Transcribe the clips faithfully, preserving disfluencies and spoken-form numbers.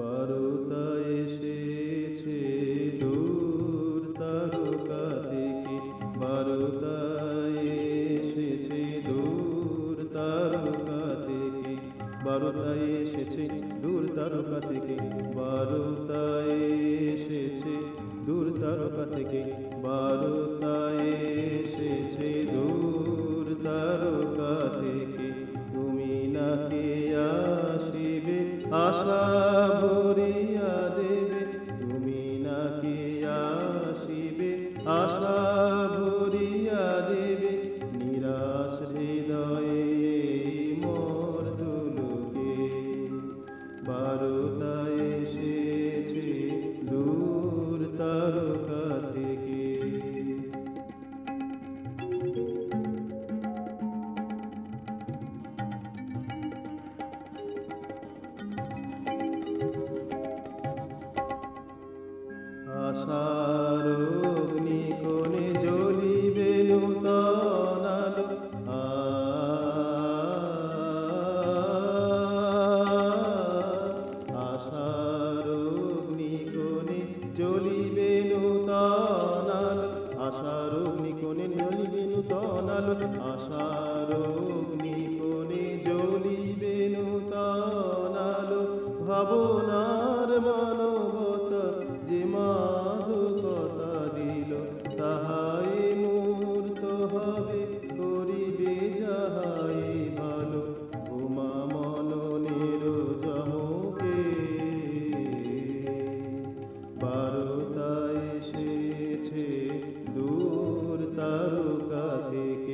বারতা এসেছে দূর তারকা থেকে, বারতা এসেছে দূর তারকা থেকে, বারতা এসেছে দূর তারকা থেকে, বারতা এসেছে দূর তারকা থেকে, বারতা এসেছে দূর তারকা থেকে। তুমি নাকি আসিবে আশা ভরিয়া দেবে, তুমি নাকি আসিবে আশা ভরিয়া দেবে, নিরাশ হৃদয়ে মোর দুলুকে। বারতা এসেছে দূর তারকা থেকে। আশার অগ্নিকোণে জ্বলিবে নূতন আলো, আশার অগ্নিকোণে জ্বলিবে নূতন আলো, আশার অগ্নিকোণে জ্বলিবে নূতন আলো, আশার অগ্নিকোণে জ্বলিবে নূতন আলো। ভাবনার মানবতা যে মাদকতা দিল, তাহাই মূর্ত হবে করিবে যাহাই ভালো। উমা মননের যমকে বারতা এসেছে দূর তারকা থেকে।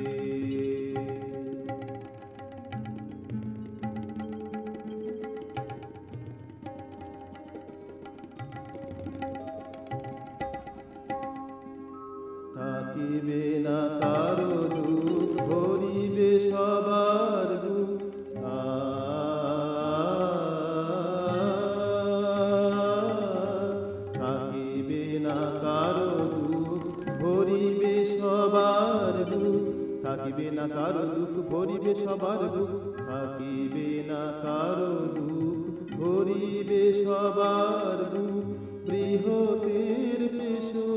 থাকিবে না কারো দুঃখ, ভরিবে সবার বুক, থাকিবে না কারো দুঃখ, ভরিবে সবার বুক, থাকিবে না কারো দুঃখ, ভরিবে সবার বুক, থাকিবে না কারো দুঃখ, ভরিবে সবার বুক। বৃহতের পেশো